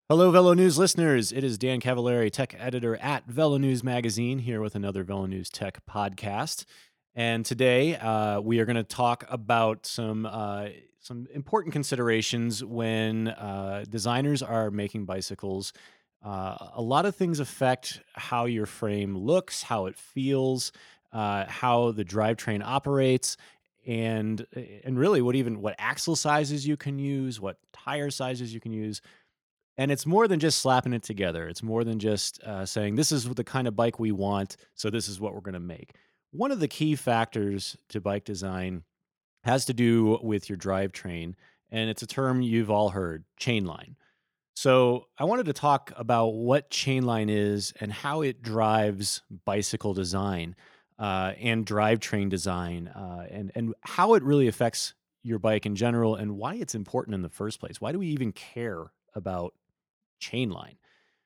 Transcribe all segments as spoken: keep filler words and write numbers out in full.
Hello, Velo News listeners. It is Dan Cavallari, tech editor at Velo News Magazine, here with another Velo News Tech podcast. And today uh, we are going to talk about some uh, some important considerations when uh, designers are making bicycles. Uh, a lot of things affect how your frame looks, how it feels, uh, how the drivetrain operates, and and really what even what axle sizes you can use, what tire sizes you can use. And it's more than just slapping it together. It's more than just uh, saying, this is the kind of bike we want, so this is what we're going to make. One of the key factors to bike design has to do with your drivetrain, and it's a term you've all heard, chainline. So I wanted to talk about what chainline is and how it drives bicycle design uh, and drivetrain design, uh, and and how it really affects your bike in general, and why it's important in the first place. Why do we even care about chainline?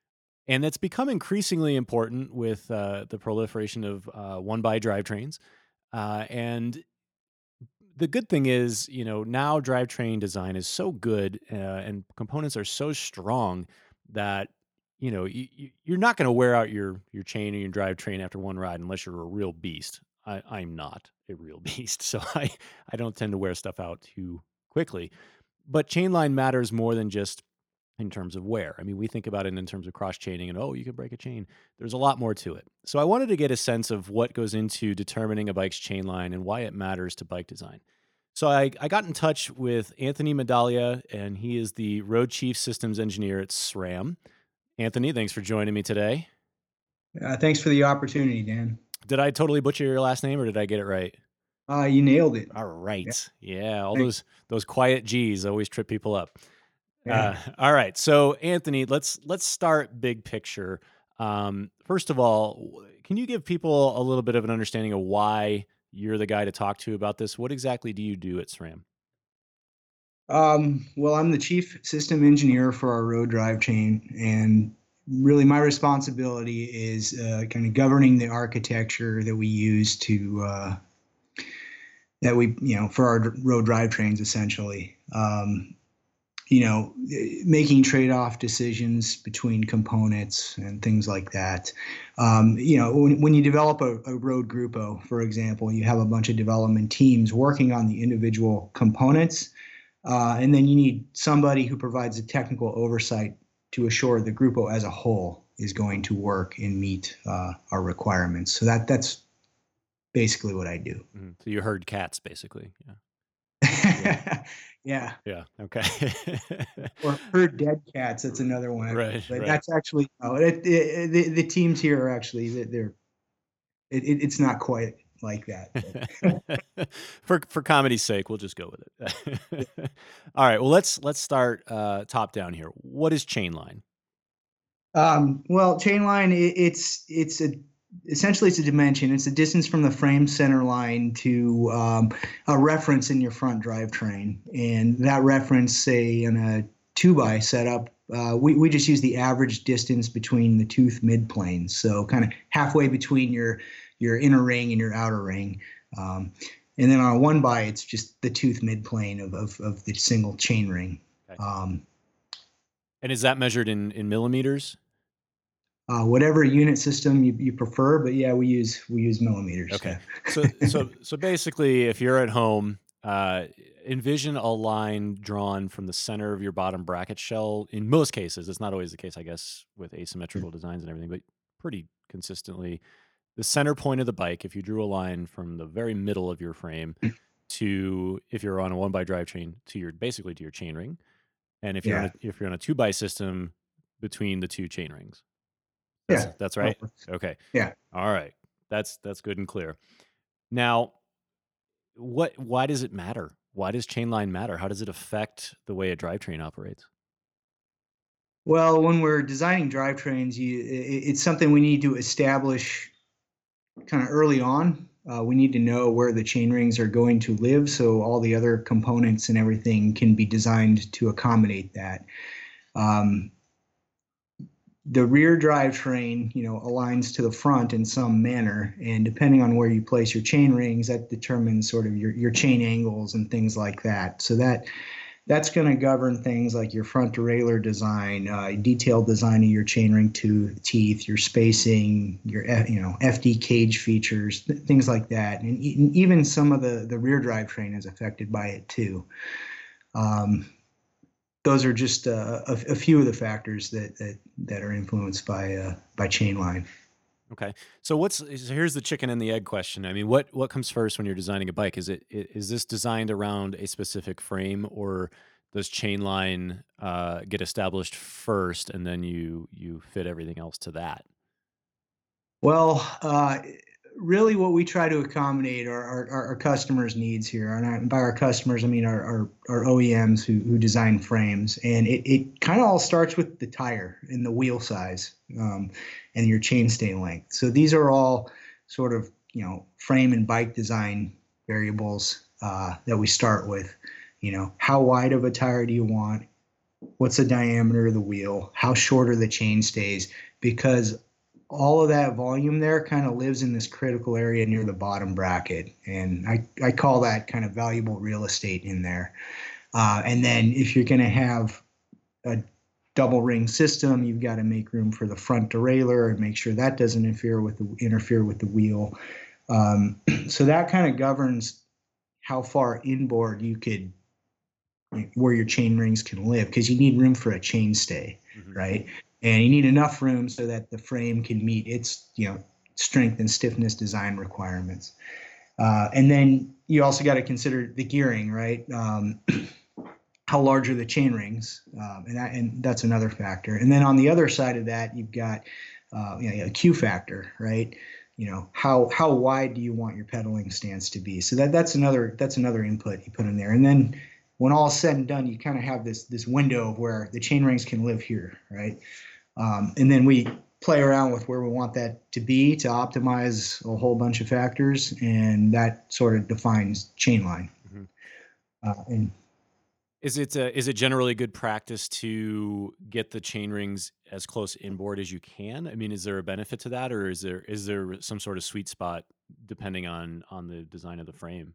And it's become increasingly important with uh, the proliferation of uh, one by drivetrains. Uh, and the good thing is, you know, now drivetrain design is so good uh, and components are so strong that, you know, you, you're not going to wear out your your chain or your drivetrain after one ride unless you're a real beast. I, I'm not a real beast, so I I don't tend to wear stuff out too quickly. But chainline matters more than just in terms of wear. I mean, we think about it in terms of cross chaining and, oh, you can break a chain. There's a lot more to it. So I wanted to get a sense of what goes into determining a bike's chain line and why it matters to bike design. So I, I got in touch with Anthony Medaglia, and he is the Road Chief Systems Engineer at SRAM. Anthony, thanks for joining me today. Uh, thanks for the opportunity, Dan. Did I totally butcher your last name, or did I get it right? Uh, you nailed it. All Yeah, right. Yeah, all thanks. those those quiet G's always trip people up. Yeah. Uh, all right. So, Anthony, let's let's start big picture. Um, first of all, w- can you give people a little bit of an understanding of why you're the guy to talk to about this? What exactly do you do at SRAM? Um, well, I'm the chief system engineer for our road drive chain, and really my responsibility is uh, kind of governing the architecture that we use to uh, that we you know for our road drivetrains essentially. Um, you know, making trade-off decisions between components and things like that. Um, you know, when, when you develop a, a road grupo, for example, you have a bunch of development teams working on the individual components, uh, and then you need somebody who provides the technical oversight to assure the grupo as a whole is going to work and meet uh, our requirements. So that that's basically what I do. Mhm. So you herd cats, basically. Yeah. Yeah. Yeah. Yeah. Okay. Or herd dead cats. That's another one I've heard, Right. but Right. that's actually no. It, it, the the teams here are actually they're, they're it, it, it's not quite like that. But. for for comedy's sake, we'll just go with it. All right. Well, let's let's start uh, top down here. What is chain line? Um, well, chain line it, it's it's a essentially it's a dimension. It's a distance from the frame center line to um, a reference in your front drivetrain, and that reference, say, in a two by setup, uh, we we just use the average distance between the tooth midplanes, so kind of halfway between your your inner ring and your outer ring. Um, and then on a one by, it's just the tooth midplane of, of, of the single chain ring. Okay. Um, And is that measured in in millimeters? uh, whatever unit system you, you prefer, but yeah, we use we use millimeters. Okay. Yeah. So so so basically, if you're at home, uh, envision a line drawn from the center of your bottom bracket shell. In most cases, it's not always the case, I guess, with asymmetrical designs and everything, but pretty consistently, the center point of the bike. If you drew a line from the very middle of your frame to, if you're on a one by drivetrain, to your basically to your chain ring, and if you're on Yeah. a if you're on a two by system, between the two chain rings. That's Yeah. that's That right. works. Okay. Yeah. All right. That's that's good and clear. Now, what why does it matter? Why does chain line matter? How does it affect the way a drivetrain operates? Well, when we're designing drivetrains, you, it, it's something we need to establish kind of early on. Uh, we need to know where the chain rings are going to live, so all the other components and everything can be designed to accommodate that. Um, the rear drivetrain, you know, aligns to the front in some manner, and depending on where you place your chain rings, that determines sort of your your chain angles and things like that. So that that's going to govern things like your front derailleur design, uh, detailed design of your chainring to teeth, your spacing, your you know F D cage features, th- things like that, and, e- and even some of the the rear drivetrain is affected by it too. Um, those are just uh, a, a few of the factors that that, that are influenced by uh, by chain line. Okay. So what's so here's the chicken and the egg question. I mean, what what comes first when you're designing a bike? Is it i- is this designed around a specific frame, or does chain line uh, get established first and then you you fit everything else to that? Well, uh, really, what we try to accommodate are our, our, our customers' needs here. And I, by our customers, I mean our, our, our O E Ms who, who design frames. And it, it kind of all starts with the tire and the wheel size, um, and your chainstay length. So these are all sort of, you know, frame and bike design variables uh, that we start with. You know, how wide of a tire do you want? What's the diameter of the wheel? How short are the chainstays? Because all of that volume there kind of lives in this critical area near the bottom bracket. And I, I call that kind of valuable real estate in there. Uh, and then if you're going to have a double ring system, you've got to make room for the front derailleur and make sure that doesn't interfere with the interfere with the wheel. Um, so that kind of governs how far inboard you could where your chain rings can live, because you need room for a chainstay, Hmm. right? And you need enough room so that the frame can meet its, you know, strength and stiffness design requirements. Uh, and then you also got to consider the gearing, right? Um, how large are the chain rings, um, and that, and that's another factor. And then on the other side of that, you've got uh, you know, a Q factor, right? You know, how how wide do you want your pedaling stance to be? So that that's another that's another input you put in there. And then when all is said and done, you kind of have this this window of where the chain rings can live here, right? Um, and then we play around with where we want that to be to optimize a whole bunch of factors, and that sort of defines chain line. Hmm. Uh, and Is it uh, is it generally good practice to get the chain rings as close inboard as you can? I mean, is there a benefit to that, or is there is there some sort of sweet spot depending on on the design of the frame?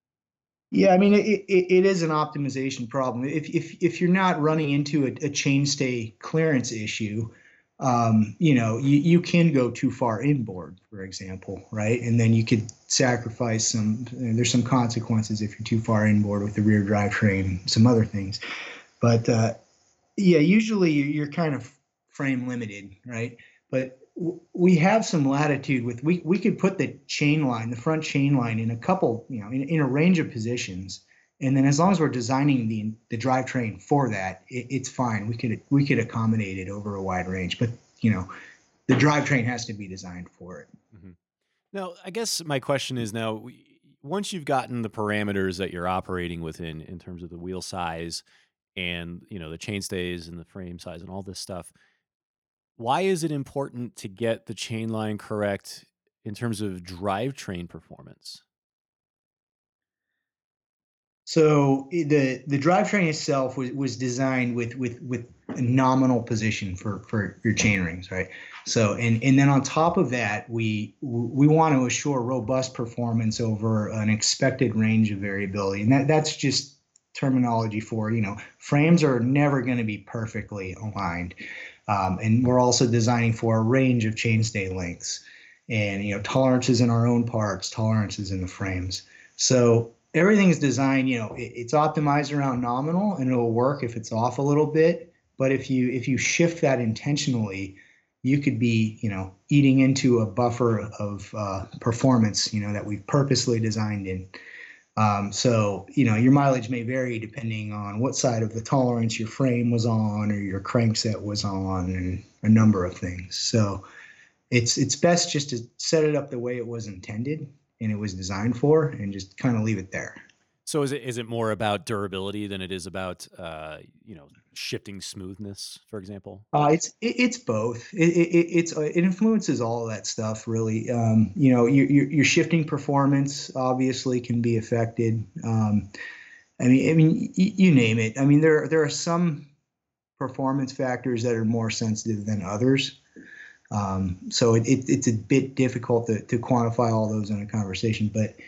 Yeah, I mean, it, it, it is an optimization problem. If if if you're not running into a, a chainstay clearance issue, um, you know, you, you can go too far inboard, for example, right? And then you could sacrifice some. There's some consequences if you're too far inboard with the rear drivetrain, some other things. But uh, yeah, usually you're kind of frame limited, right? But w- we have some latitude with we we could put the chain line, the front chain line, in a couple, you know, in, in a range of positions, and then as long as we're designing the the drivetrain for that, it, it's fine. We could we could accommodate it over a wide range, but you know, the drivetrain has to be designed for it. Hmm. Now, I guess my question is now, w- once you've gotten the parameters that you're operating within in terms of the wheel size and you know the chain stays and the frame size and all this stuff, why is it important to get the chain line correct in terms of drivetrain performance? So the the drivetrain itself was, was designed with with with a nominal position for for your chain rings, right? So and and then on top of that, we we want to assure robust performance over an expected range of variability, and that that's just terminology for, you know, frames are never going to be perfectly aligned, um, and we're also designing for a range of chainstay lengths, and you know, tolerances in our own parts, tolerances in the frames. So everything's designed, you know, it, it's optimized around nominal, and it'll work if it's off a little bit. But if you if you shift that intentionally, you could be, you know, eating into a buffer of uh, performance, you know, that we've purposely designed in. Um, so, you know, your mileage may vary depending on what side of the tolerance your frame was on or your crankset was on, and a number of things. So it's it's best just to set it up the way it was intended and it was designed for, and just kind of leave it there. So is it is it more about durability than it is about uh, you know shifting smoothness, for example? Uh, it's it, it's both. It, it, it's uh, it influences all of that stuff really. Um, you know, your, your your shifting performance obviously can be affected. Um, I mean, I mean, y- you name it. I mean, there there are some performance factors that are more sensitive than others. Um, so it, it, it's a bit difficult to, to quantify all those in a conversation. But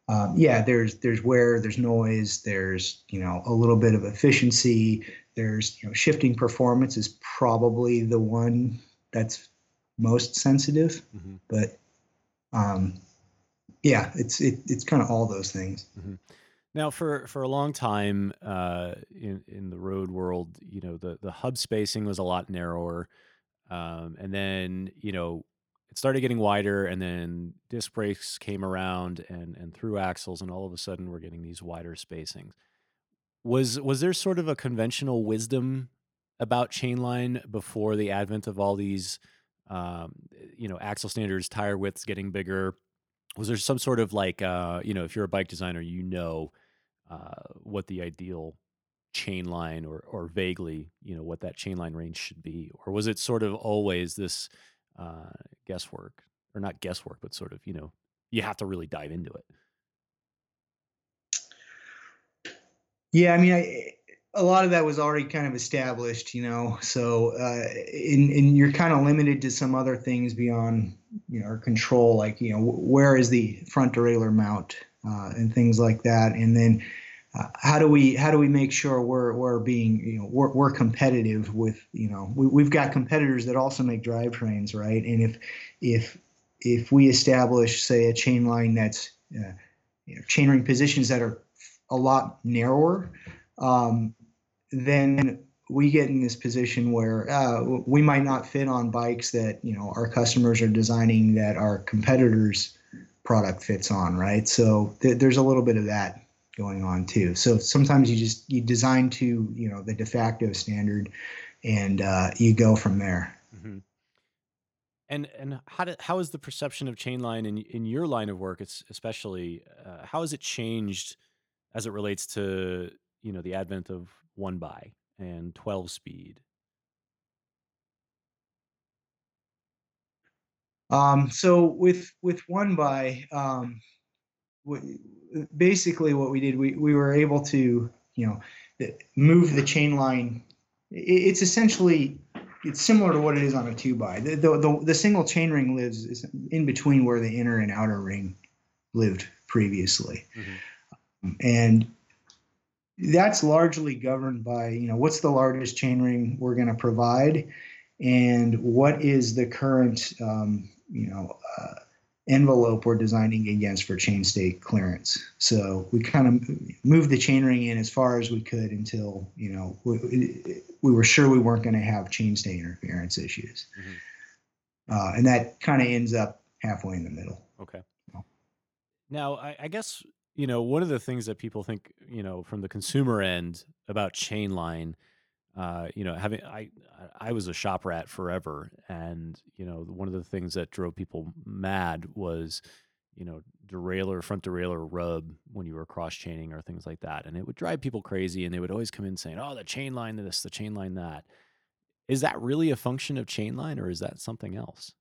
um, yeah, there's there's wear, there's noise, there's you know a little bit of efficiency. There's you know shifting performance is probably the one that's most sensitive, Hmm. but um, yeah, it's it, it's kind of all those things. Hmm. Now, for for a long time uh, in in the road world, you know, the the hub spacing was a lot narrower, um, and then you know it started getting wider, and then disc brakes came around and and through axles, and all of a sudden we're getting these wider spacings. Was was there sort of a conventional wisdom about chainline before the advent of all these, um, you know, axle standards, tire widths getting bigger? Was there some sort of like, uh, you know, if you're a bike designer, you know, uh, what the ideal chain line or or vaguely, you know, what that chain line range should be? Or was it sort of always this uh, guesswork, or not guesswork, but sort of, you know, you have to really dive into it? Yeah, I mean, I, a lot of that was already kind of established, you know. So, uh, in, in you're kind of limited to some other things beyond you know our control, like you know wh- where is the front derailleur mount uh, and things like that, and then uh, how do we how do we make sure we're we're being you know we're, we're competitive with you know we, we've got competitors that also make drivetrains, right? And if if if we establish say a chain line that's uh, you know, chainring positions that are a lot narrower, um, then we get in this position where uh, we might not fit on bikes that you know our customers are designing that our competitors' product fits on, right? So th- there's a little bit of that going on too. So sometimes you just you design to you know the de facto standard, and uh, you go from there. Hmm. And and how did how is the perception of chain line in in your line of work, it's especially, uh, how has it changed as it relates to, you know, the advent of one by and twelve speed? Um, so with with one by um, basically what we did, we, we were able to, you know, move the chain line. It's essentially, it's similar to what it is on a two by. The, the, the, the single chain ring lives in between where the inner and outer ring lived previously. Mhm. And that's largely governed by, you know, what's the largest chain ring we're going to provide and what is the current, um, you know, uh, envelope we're designing against for chain state clearance. So we kind of moved the chain ring in as far as we could until, you know, we, we were sure we weren't going to have chain state interference issues. Mhm. Uh, and that kind of ends up halfway in the middle. Okay. Now, I, I guess, you know, one of the things that people think, you know, from the consumer end about chain line, uh, you know, having I I was a shop rat forever, and you know, one of the things that drove people mad was, you know, derailleur, front derailleur rub when you were cross chaining or things like that, and it would drive people crazy, and they would always come in saying, "Oh, the chain line this, the chain line that." Is that really a function of chain line, or is that something else?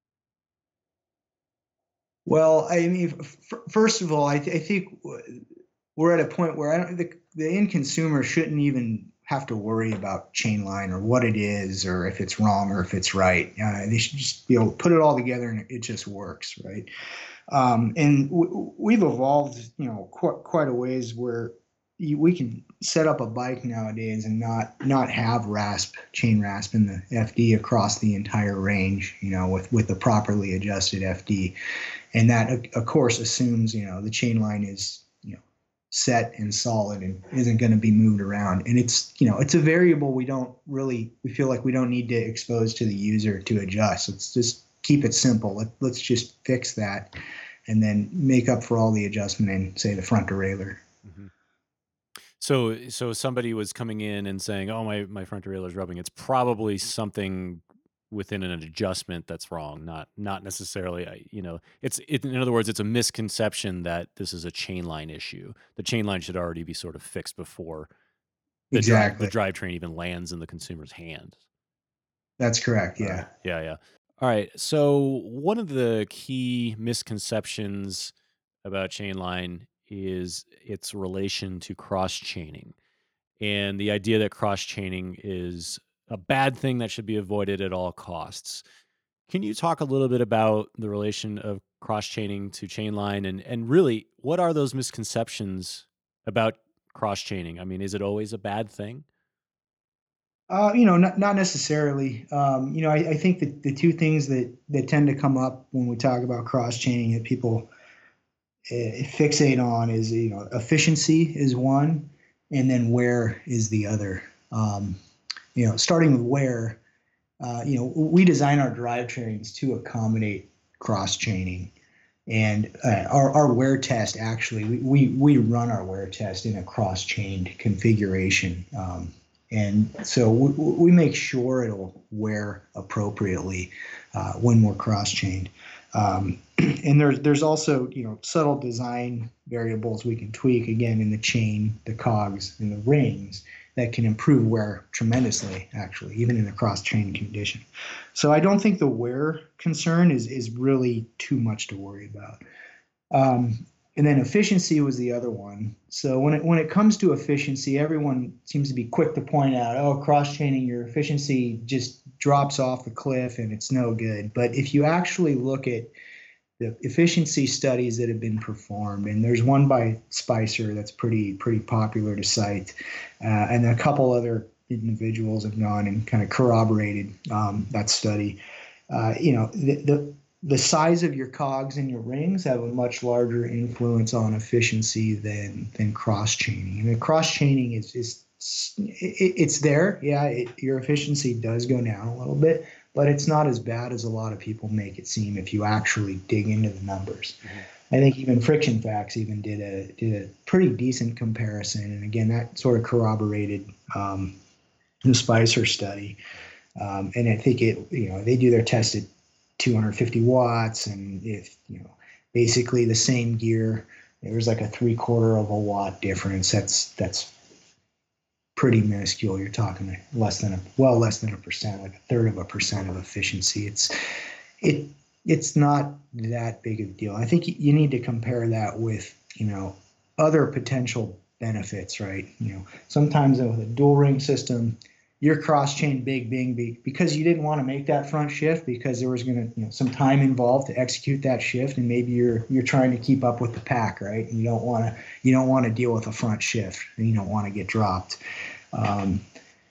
Well, I mean, f- first of all, I, th- I think we're at a point where I don't, the, the end consumer shouldn't even have to worry about chain line or what it is or if it's wrong or if it's right. Uh, they should just be able to put it all together and it just works, right? Um, and w- we've evolved, you know, quite quite a ways where you, we can set up a bike nowadays and not not have rasp chain rasp in the F D across the entire range, you know, with with the properly adjusted F D, and that of course assumes you know the chain line is you know set and solid and isn't going to be moved around. And it's you know it's a variable we don't really we feel like we don't need to expose to the user to adjust. Let's just keep it simple. Let, let's just fix that and then make up for all the adjustment in say the front derailleur. Mhm. So so somebody was coming in and saying, "Oh, my my front derailleur is rubbing." It's probably something within an adjustment that's wrong, not not necessarily, I- you know, it's it, in other words, it's a misconception that this is a chain line issue. The chain line should already be sort of fixed before the drive the Exactly. drivetrain even lands in the consumer's hand. That's correct. All Yeah. right. Yeah, yeah. All right. So one of the key misconceptions about chain line is its relation to cross chaining, and the idea that cross chaining is a bad thing that should be avoided at all costs. Can you talk a little bit about the relation of cross chaining to chain line, and and really, what are those misconceptions about cross chaining? I mean, is it always a bad thing? Uh, you know, not not necessarily. Um, you know, I, I think that the two things that that tend to come up when we talk about cross chaining that people uh, fixate on is, you know, efficiency is one, and then wear is the other. Um, you know, starting with wear, uh, you know, we design our drivetrains to accommodate cross chaining. And uh, our, our wear test, actually, we, we, we run our wear test in a cross chained configuration. Um, and so we, we make sure it'll wear appropriately uh, when we're cross chained. Um, and there's there's also, you know, subtle design variables we can tweak, again, in the chain, the cogs, and the rings, that can improve wear tremendously, actually, even in a cross chain condition. So I don't think the wear concern is is really too much to worry about. Um, and then efficiency was the other one. So when it when it comes to efficiency, everyone seems to be quick to point out, oh, cross chaining, your efficiency just drops off the cliff and it's no good. But if you actually look at the efficiency studies that have been performed, and there's one by Spicer that's pretty pretty popular to cite, uh, and a couple other individuals have gone and kind of corroborated um, that study. Uh, you know, the, the the size of your cogs and your rings have a much larger influence on efficiency than than cross chaining. And cross chaining is is it, it's there, yeah. It, your efficiency does go down a little bit, but it's not as bad as a lot of people make it seem if you actually dig into the numbers. Mm-hmm. I think even Friction Facts even did a did a pretty decent comparison, and again, that sort of corroborated um, the Spicer study. Um, and I think it, you know, they do their test at two hundred fifty watts, and if, you know, basically the same gear, there's like a three quarter of a watt difference. That's that's pretty minuscule. You're talking less than a well less than a percent, like a third of a percent of efficiency. It's it it's not that big of a deal. I think you need to compare that with, you know, other potential benefits, right? You know, sometimes with a dual ring system, you're cross chain big bing because you didn't want to make that front shift because there was going to, you know, some time involved to execute that shift, and maybe you're you're trying to keep up with the pack, right? And you don't want to you don't want to deal with a front shift, and you don't want to get dropped. Um,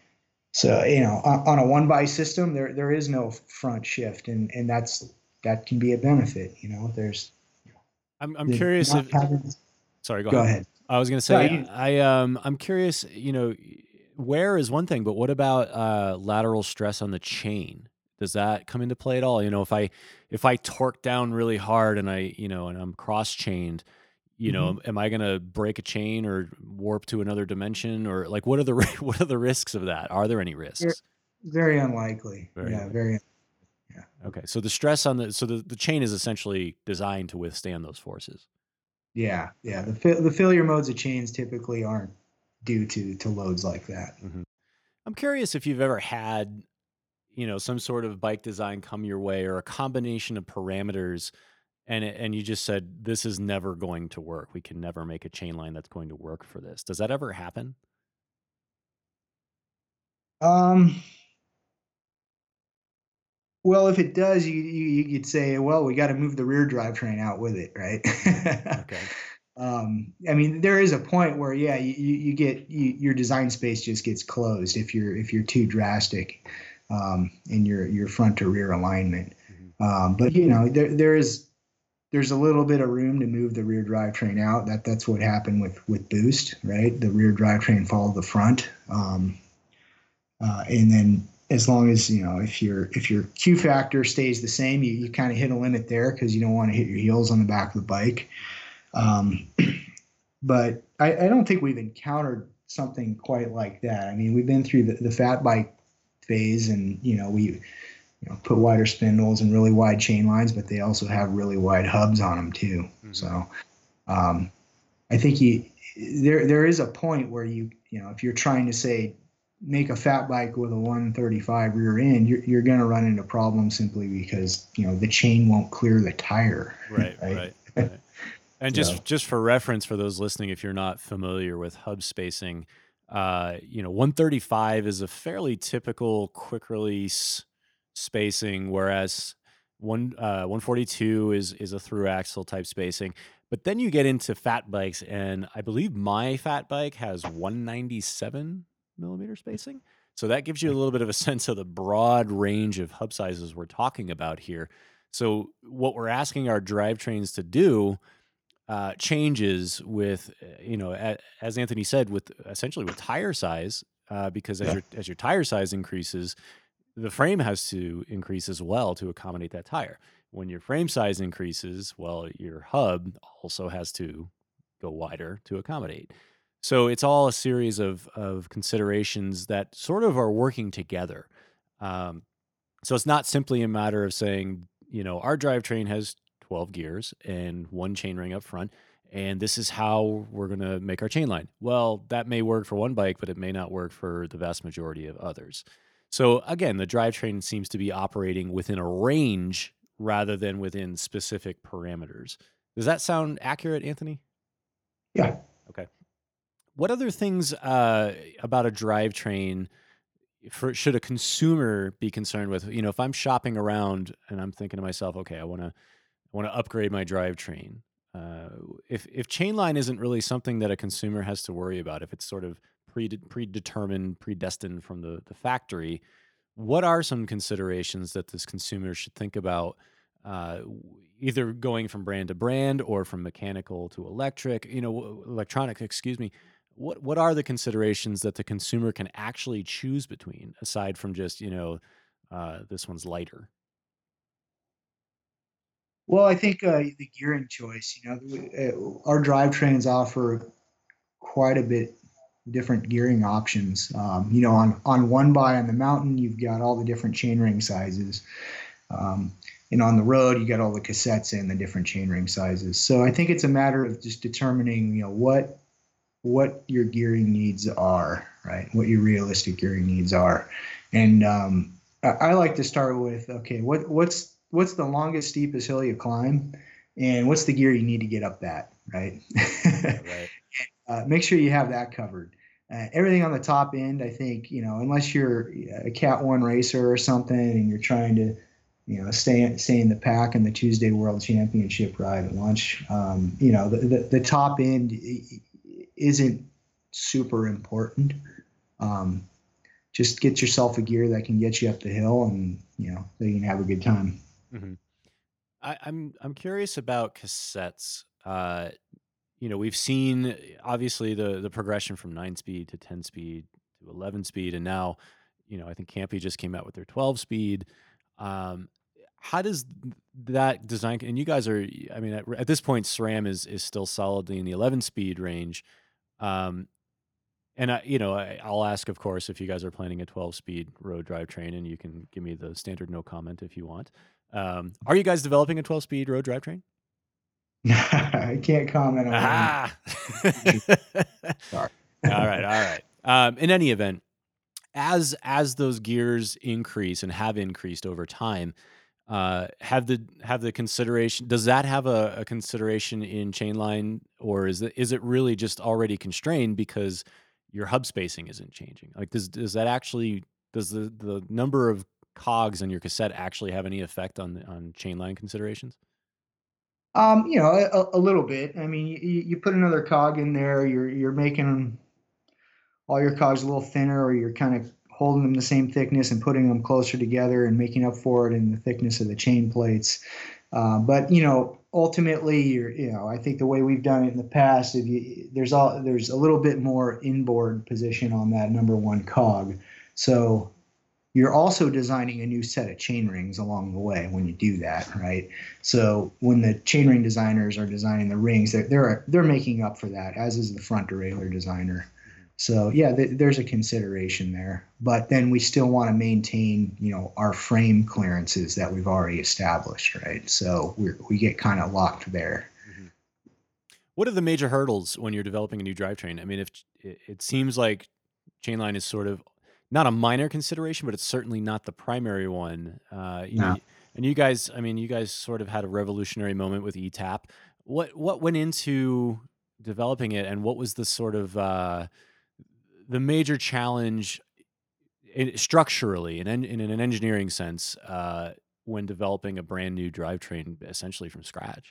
so, you know, on, on a one by system, there there is no front shift, and and that's that can be a benefit. You know, there's. I'm I'm curious if. Having, sorry, go, go ahead. ahead. I was going to say, no, you, I um I'm curious. You know, wear is one thing, but what about uh, lateral stress on the chain? Does that come into play at all? You know, if I if I torque down really hard and I, you know, and I'm cross chained, you know, mm-hmm. am I going to break a chain or warp to another dimension, or like what are the what are the risks of that? Are there any risks? Very unlikely. Very yeah, unlikely. very. Yeah. Okay. So the stress on the so the, the chain is essentially designed to withstand those forces. Yeah, yeah. The the failure modes of chains typically aren't due to to loads like that. Mm-hmm. I'm curious if you've ever had, you know, some sort of bike design come your way, or a combination of parameters, and it, and you just said, this is never going to work. We can never make a chain line that's going to work for this. Does that ever happen? Um. Well, if it does, you you, you could say, well, we got to move the rear drivetrain out with it, right? Okay. Um, I mean, there is a point where, yeah, you, you get you, your design space just gets closed if you're if you're too drastic um, in your your front to rear alignment. Mm-hmm. Um, but you know, there there is there's a little bit of room to move the rear drivetrain out. That that's what happened with with Boost, right? The rear drivetrain followed the front, um, uh, and then as long as, you know, if your if your Q factor stays the same, you you kind of hit a limit there because you don't want to hit your heels on the back of the bike. Um, but I, I don't think we've encountered something quite like that. I mean, we've been through the, the fat bike phase, and, you know, we, you know, put wider spindles and really wide chain lines, but they also have really wide hubs on them too. Mm-hmm. So, um, I think you, there, there is a point where you, you know, if you're trying to say, make a fat bike with a one thirty-five rear end, you're, you're going to run into problems simply because, you know, the chain won't clear the tire. Right. Right. right. right. And just, so. just for reference for those listening, if you're not familiar with hub spacing, uh, you know, one thirty-five is a fairly typical quick release spacing, whereas One uh, one forty-two is is a through axle type spacing, but then you get into fat bikes, and I believe my fat bike has one ninety-seven millimeter spacing. So that gives you a little bit of a sense of the broad range of hub sizes we're talking about here. So what we're asking our drivetrains to do uh, changes with, uh, you know, a, as Anthony said, with essentially with tire size, uh, because as Yeah. your as your tire size increases, the frame has to increase as well to accommodate that tire. When your frame size increases, well, your hub also has to go wider to accommodate. So it's all a series of of considerations that sort of are working together. Um, so it's not simply a matter of saying, you know, our drivetrain has twelve gears and one chainring up front, and this is how we're going to make our chain line. Well, that may work for one bike, but it may not work for the vast majority of others. So again, the drivetrain seems to be operating within a range rather than within specific parameters. Does that sound accurate, Anthony? Yeah. Okay. What other things uh, about a drivetrain for should a consumer be concerned with? You know, if I'm shopping around and I'm thinking to myself, okay, I want to I want to upgrade my drivetrain. Uh, if if chainline isn't really something that a consumer has to worry about, if it's sort of pre predetermined, predestined from the the factory, what are some considerations that this consumer should think about? Uh, w- either going from brand to brand or from mechanical to electric, you know, w- electronic, excuse me. What what are the considerations that the consumer can actually choose between, aside from just, you know, uh, this one's lighter? Well, I think uh, the gearing choice, you know, uh, our drivetrains offer quite a bit different gearing options. Um, you know, on on one by on the mountain, you've got all the different chainring sizes, um, and on the road, you got all the cassettes and the different chainring sizes. So I think it's a matter of just determining, you know, what what your gearing needs are, right? What your realistic gearing needs are, and um, I, I like to start with, okay, what what's what's the longest steepest hill you climb, and what's the gear you need to get up that, right? Yeah, right. uh, make sure you have that covered. Uh, everything on the top end, I think, you know, unless you're a Cat One racer or something, and you're trying to, you know, stay stay in the pack in the Tuesday World Championship ride at lunch, um, you know, the, the the top end isn't super important. Um, just get yourself a gear that can get you up the hill, and you know, so you can have a good time. hmm I, I'm I'm curious about cassettes. Uh, you know, we've seen obviously the the progression from nine speed to ten speed to eleven speed, and now, you know, I think Campy just came out with their twelve speed. Um, how does th- that design? And you guys are, I mean, at, at this point, SRAM is is still solidly in the eleven speed range. Um, and I, you know, I, I'll ask, of course, if you guys are planning a twelve speed road drivetrain, and you can give me the standard no comment if you want. Um, are you guys developing a twelve speed road drivetrain? I can't comment on any. Ah. Sorry. All right, all right. Um, in any event, as as those gears increase and have increased over time, uh, have the have the consideration does that have a, a consideration in chainline, or is it is it really just already constrained because your hub spacing isn't changing? Like, does does that actually does the the number of cogs on your cassette actually have any effect on on chainline considerations? Um, you know, a, a little bit. I mean, you, you put another cog in there, you're you're making all your cogs a little thinner, or you're kind of holding them the same thickness and putting them closer together and making up for it in the thickness of the chain plates. Uh, but you know, ultimately, you're, you know, I think the way we've done it in the past, if you, there's all there's a little bit more inboard position on that number one cog, so you're also designing a new set of chain rings along the way when you do that, right? So when the chainring designers are designing the rings, they're they're, they're making up for that, as is the front derailleur designer. Mhm. So yeah, th- there's a consideration there, but then we still want to maintain, you know, our frame clearances that we've already established, right? So we we get kind of locked there. Mhm. What are the major hurdles when you're developing a new drivetrain? I mean, if it, it seems like chainline is sort of not a minor consideration, but it's certainly not the primary one. Uh, you know, No. y- and you guys, I mean, you guys sort of had a revolutionary moment with E TAP. What what went into developing it, and what was the sort of uh, the major challenge in, structurally and in, in an engineering sense? Uh, when developing a brand new drivetrain essentially from scratch?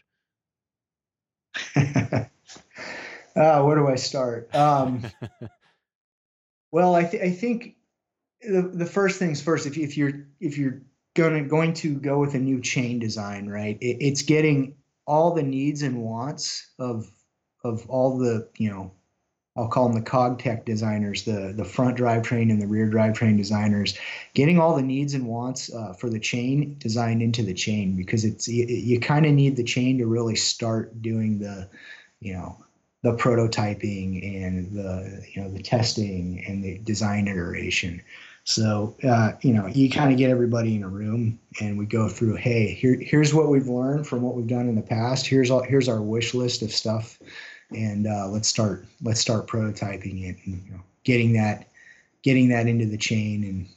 uh, where do I start? Um, well, I, th- I think the, the first things first. If, if you're if you're going going to go with a new chain design, right? It, it's getting all the needs and wants of of all the you know I'll call them the cog tech designers, the the front drivetrain and the rear drivetrain designers, getting all the needs and wants uh, for the chain designed into the chain, because it's you, you kind of need the chain to really start doing the, you know, the prototyping and the you know the testing and the design iteration. So uh, you know you kind of get everybody in a room and we go through. Hey, here here's what we've learned from what we've done in the past. Here's all here's our wish list of stuff, and uh, let's start let's start prototyping it and you know, getting that getting that into the chain, and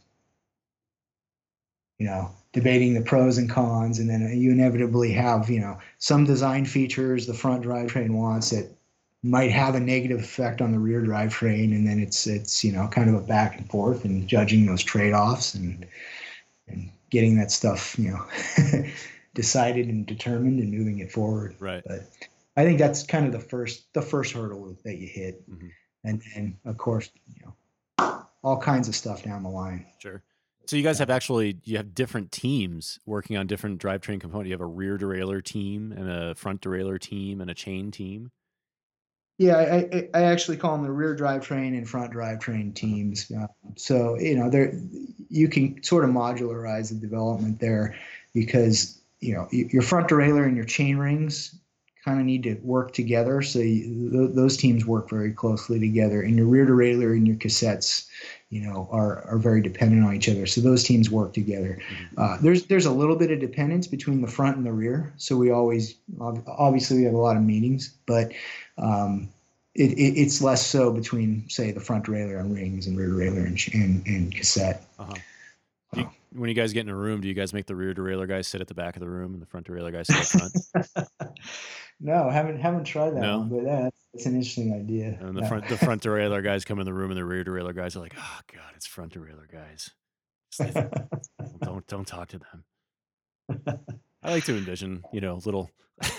you know debating the pros and cons, and then you inevitably have you know some design features the front drivetrain wants that might have a negative effect on the rear drivetrain, and then it's it's you know kind of a back and forth and judging those trade-offs and and getting that stuff you know decided and determined and moving it forward. Right. But I think that's kind of the first the first hurdle that you hit, Mm-hmm. and then of course you know all kinds of stuff down the line. Sure. So you guys have actually you have different teams working on different drivetrain components. You have a rear derailleur team and a front derailleur team and a chain team. Yeah, I, I, I actually call them the rear drivetrain and front drivetrain teams. Uh, so you know, there you can sort of modularize the development there, because you know your front derailleur and your chain rings kind of need to work together. So you, th- those teams work very closely together, and your rear derailleur and your cassettes, you know, are are very dependent on each other. So those teams work together. Mm-hmm. Uh, there's there's a little bit of dependence between the front and the rear. So we always obviously we have a lot of meetings, but um, it, it, it's less so between, say, the front derailleur and rings and rear derailleur and, and, and cassette. Uh-huh. Do you, when you guys get in a room, do you guys make the rear derailleur guys sit at the back of the room and the front derailleur guys sit up front? No, haven't haven't tried that No? one, but yeah, that's, that's an interesting idea. And the No. front the front derailleur guys come in the room, and the rear derailleur guys are like, "Oh God, it's front derailleur guys. Just, don't, don't don't talk to them." I like to envision, you know, little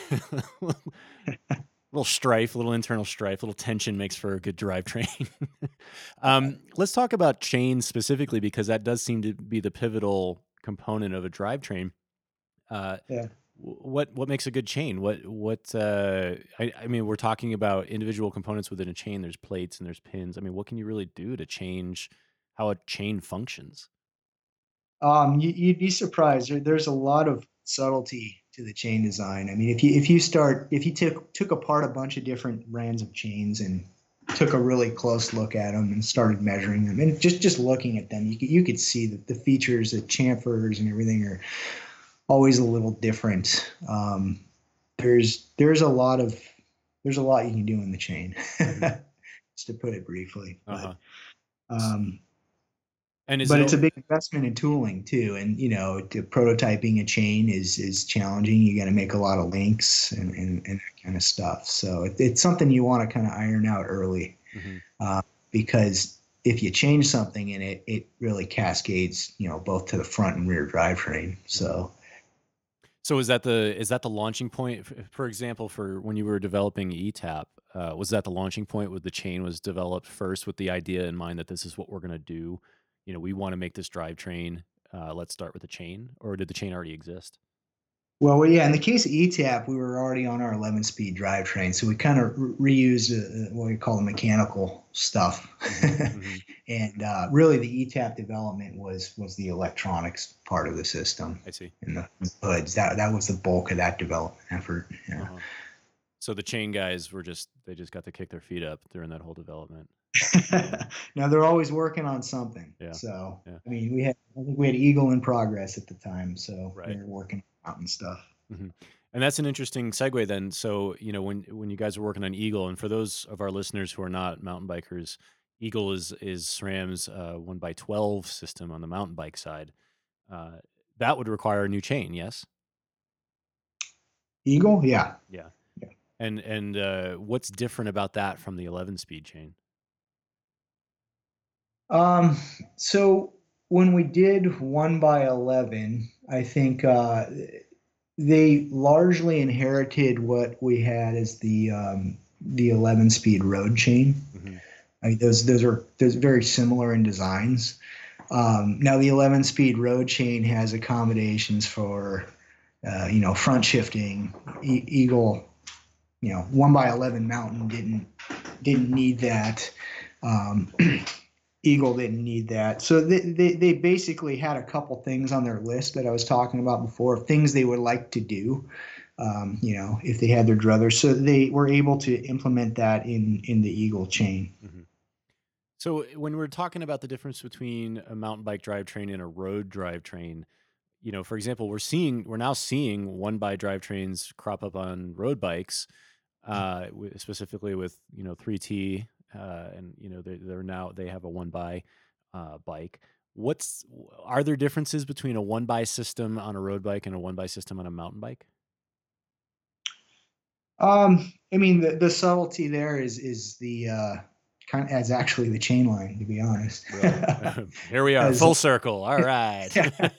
little strife, little internal strife, little tension makes for a good drivetrain. um, let's talk about chains specifically, because that does seem to be the pivotal component of a drivetrain. Uh, Yeah. what what makes a good chain? What what uh, I, I mean, we're talking about individual components within a chain. There's plates and there's pins. I mean, what can you really do to change how a chain functions? Um, you, you'd be surprised. There, there's a lot of subtlety to the chain design. I mean, if you if you start if you took took apart a bunch of different brands of chains and took a really close look at them and started measuring them, and just just looking at them, you could, you could see that the features, the chamfers and everything are always a little different. Um, there's there's a lot of there's a lot you can do in the chain, just to put it briefly. Uh-huh. But, um, and is but it it's al- a big investment in tooling too, and you know, to prototyping a chain is is challenging. You got to make a lot of links and, and, and that kind of stuff. So it, it's something you want to kind of iron out early, mm-hmm. uh, because if you change something in it, it really cascades, you know, both to the front and rear drivetrain. So. So is that the is that the launching point? For, for example, for when you were developing E TAP, uh, was that the launching point where the chain was developed first with the idea in mind that this is what we're going to do? You know, we want to make this drivetrain. Uh, let's start with the chain, or did the chain already exist? Well, yeah, in the case of E TAP, we were already on our eleven-speed drivetrain, so we kind of re- reused uh, what we call the mechanical stuff. Mm-hmm. And uh, really, the E TAP development was was the electronics part of the system. I see. And the hoods. That that was the bulk of that development effort. Yeah. Uh-huh. So the chain guys were just they just got to kick their feet up during that whole development. Now they're always working on something. Yeah. So yeah. I mean, we had I think we had Eagle in progress at the time, so right. they were working out and stuff. Mm-hmm. And that's an interesting segue then. So, you know, when when you guys are working on Eagle, and for those of our listeners who are not mountain bikers, Eagle is is SRAM's uh, one by twelve system on the mountain bike side. Uh, that would require a new chain, yes? Eagle, yeah. Yeah. Yeah. And and uh, what's different about that from the eleven speed chain? Um, so when we did one by eleven, I think uh, they largely inherited what we had as the um, the eleven speed road chain. Hmm. I mean, those those are those very similar in designs. Um, now the eleven speed road chain has accommodations for uh, you know front shifting. E- Eagle, you know, one by eleven Mountain didn't didn't need that. Um, Eagle didn't need that. So they, they, they basically had a couple things on their list that I was talking about before, things they would like to do, um, you know, if they had their druthers. So they were able to implement that in, in the Eagle chain. Hmm. So when we're talking about the difference between a mountain bike drivetrain and a road drivetrain, you know, for example, we're seeing we're now seeing one by drivetrains crop up on road bikes, uh, w- specifically with you know three T, uh, and you know they're, they're now they have a one by uh, bike. What's Are there differences between a one by system on a road bike and a one by system on a mountain bike? Um, I mean, the, the subtlety there is is the uh, kind of as actually the chain line, to be honest. Really? Here we are, As full circle. All right.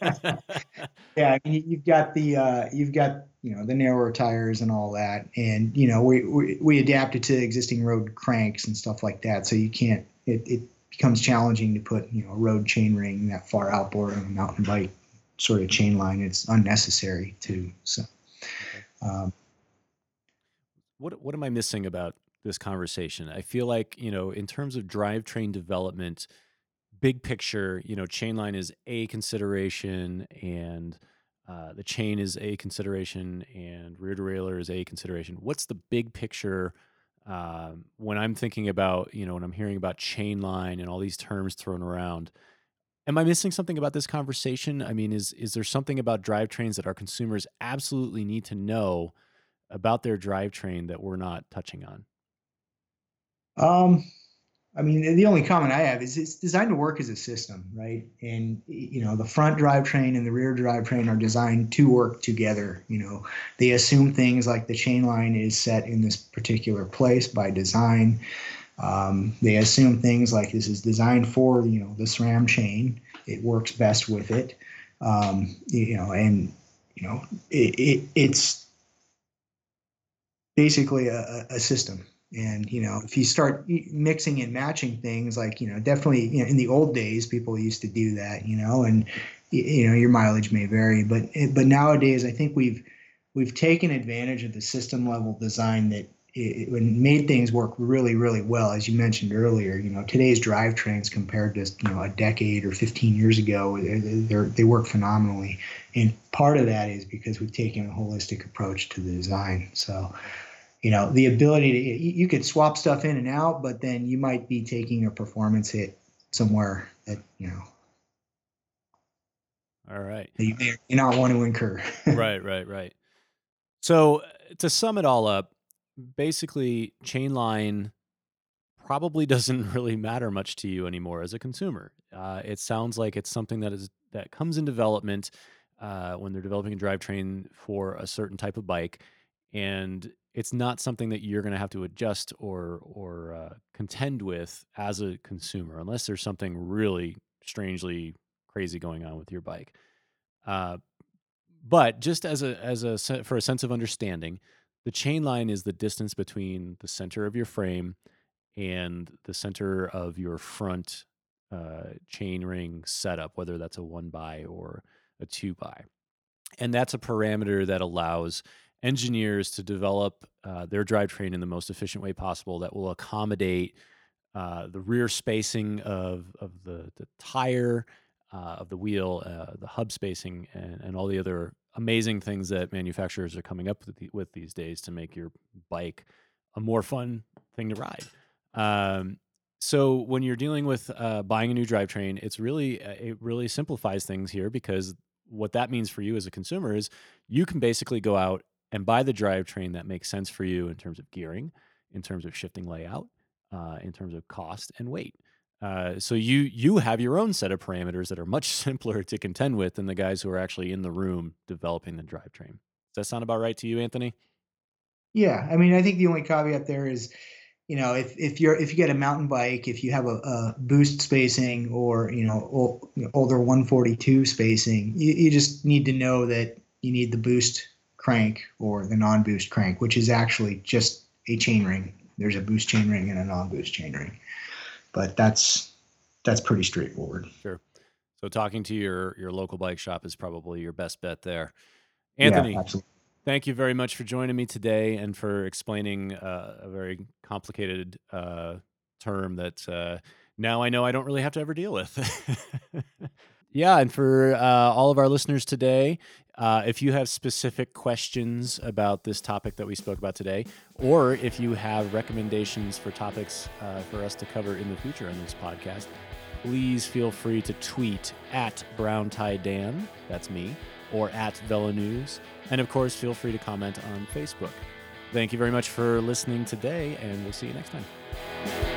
yeah, I mean, you've got the uh, you've got you know the narrower tires and all that, and you know we we, we adapted to existing road cranks and stuff like that, so you can't. It, it becomes challenging to put you know a road chain ring that far outboard on a mountain bike sort of chain line. It's unnecessary too. So Okay. um, What what am I missing about this conversation? I feel like, you know, in terms of drivetrain development, big picture, you know, chainline is a consideration, and uh, the chain is a consideration, and rear derailleur is a consideration. What's the big picture um, when I'm thinking about, you know, when I'm hearing about chain line and all these terms thrown around? Am I missing something about this conversation? I mean, is is there something about drivetrains that our consumers absolutely need to know about their drivetrain that we're not touching on? um, I mean, the only comment I have is it's designed to work as a system, right? And you know, the front drivetrain and the rear drivetrain are designed to work together. You know, they assume things like the chain line is set in this particular place by design. Um, they assume things like this is designed for you know the SRAM chain. It works best with it. Um, you know, and you know, it, it, it's basically a, a system. And you know, if you start mixing and matching things, like you know, definitely, you know, in the old days, people used to do that, you know, and you know, your mileage may vary, but but nowadays, I think we've we've taken advantage of the system level design that it, it made things work really, really well. As you mentioned earlier, you know, today's drivetrains compared to you know a decade or fifteen years ago, they they work phenomenally, and part of that is because we've taken a holistic approach to the design. So you know the ability to you, could swap stuff in and out, but then you might be taking a performance hit somewhere that you know All right. that you may not want to incur. Right, right, right. So uh, to sum it all up, basically, chainline probably doesn't really matter much to you anymore as a consumer. Uh, it sounds like it's something that is that comes in development uh, when they're developing a drivetrain for a certain type of bike, and it's not something that you're going to have to adjust or or uh, contend with as a consumer, unless there's something really strangely crazy going on with your bike. Uh, but just as a as a se- for a sense of understanding, the chain line is the distance between the center of your frame and the center of your front uh, chain ring setup, whether that's a one by or a two by. And that's a parameter that allows engineers to develop uh, their drivetrain in the most efficient way possible that will accommodate uh, the rear spacing of, of the, the tire, uh, of the wheel, uh, the hub spacing, and, and all the other amazing things that manufacturers are coming up with, the, with these days to make your bike a more fun thing to ride. Um, so when you're dealing with uh, buying a new drivetrain, it's really uh, it really simplifies things here, because what that means for you as a consumer is you can basically go out and buy the drivetrain that makes sense for you in terms of gearing, in terms of shifting layout, uh, in terms of cost and weight. Uh, so you you have your own set of parameters that are much simpler to contend with than the guys who are actually in the room developing the drivetrain. Does that sound about right to you, Anthony? Yeah, I mean, I think the only caveat there is you know, if, if you're if you get a mountain bike, if you have a, a boost spacing or you know, old, you know older one forty-two spacing, you, you just need to know that you need the boost crank or the non-boost crank, which is actually just a chain ring. There's a boost chain ring and a non-boost chain ring, but that's that's pretty straightforward. Sure. So talking to your your local bike shop is probably your best bet there. Yeah, Anthony, absolutely. thank you very much for joining me today and for explaining uh, a very complicated uh, term that uh, now I know I don't really have to ever deal with. Yeah, and for uh, all of our listeners today, uh, if you have specific questions about this topic that we spoke about today, or if you have recommendations for topics uh, for us to cover in the future on this podcast, please feel free to tweet at Brown Tie Dan, that's me, or at VeloNews. And of course, feel free to comment on Facebook. Thank you very much for listening today, and we'll see you next time.